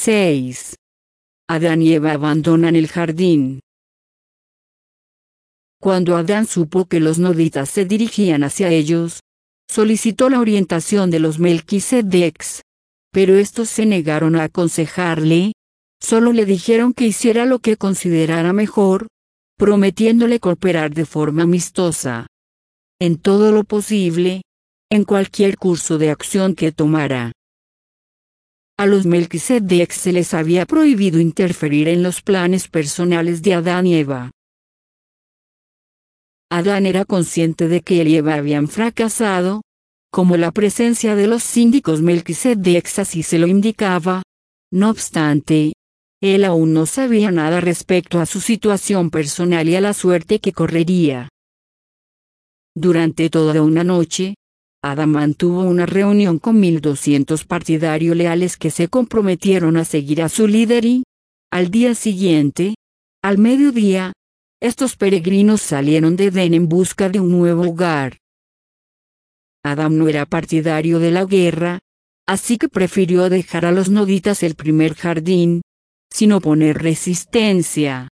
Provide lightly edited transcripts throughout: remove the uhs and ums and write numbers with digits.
6. Adán y Eva abandonan el jardín. Cuando Adán supo que los noditas se dirigían hacia ellos, solicitó la orientación de los Melquisedecs, pero estos se negaron a aconsejarle, solo le dijeron que hiciera lo que considerara mejor, prometiéndole cooperar de forma amistosa en todo lo posible, en cualquier curso de acción que tomara. A los Melquisedecs se les había prohibido interferir en los planes personales de Adán y Eva. Adán era consciente de que él y Eva habían fracasado, como la presencia de los síndicos Melquisedecs así se lo indicaba. No obstante, él aún no sabía nada respecto a su situación personal y a la suerte que correría. Durante toda una noche, Adán mantuvo una reunión con 1200 partidarios leales que se comprometieron a seguir a su líder y, al día siguiente, al mediodía, estos peregrinos salieron de Edén en busca de un nuevo hogar. Adán no era partidario de la guerra, así que prefirió dejar a los noditas el primer jardín, sin oponer resistencia.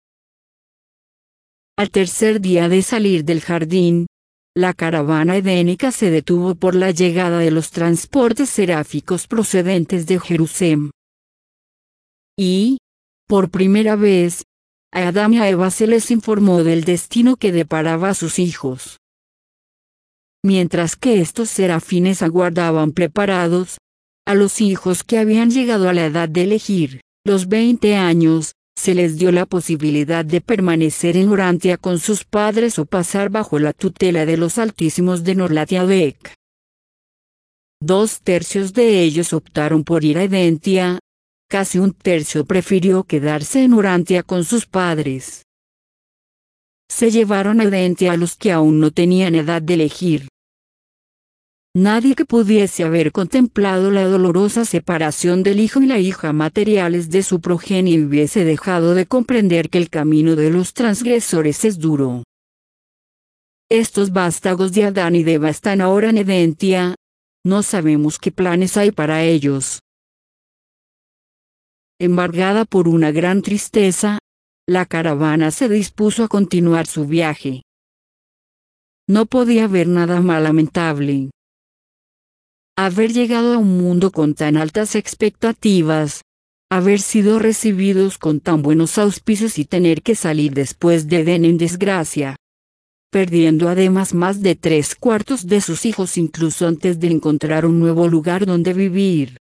Al tercer día de salir del jardín, la caravana edénica se detuvo por la llegada de los transportes seráficos procedentes de Jerusalén. Y, por primera vez, a Adán y a Eva se les informó del destino que deparaba a sus hijos. Mientras que estos serafines aguardaban preparados, a los hijos que habían llegado a la edad de elegir, los 20 años, se les dio la posibilidad de permanecer en Urantia con sus padres o pasar bajo la tutela de los Altísimos de Norlatiadec. 2/3 de ellos optaron por ir a Edentia, casi 1/3 prefirió quedarse en Urantia con sus padres. Se llevaron a Edentia a los que aún no tenían edad de elegir. Nadie que pudiese haber contemplado la dolorosa separación del hijo y la hija materiales de su progenie hubiese dejado de comprender que el camino de los transgresores es duro. Estos vástagos de Adán y de Eva están ahora en Edentia. No sabemos qué planes hay para ellos. Embargada por una gran tristeza, la caravana se dispuso a continuar su viaje. No podía haber nada más lamentable. Haber llegado a un mundo con tan altas expectativas, haber sido recibidos con tan buenos auspicios y tener que salir después de Edén en desgracia, perdiendo además más de 3/4 de sus hijos incluso antes de encontrar un nuevo lugar donde vivir.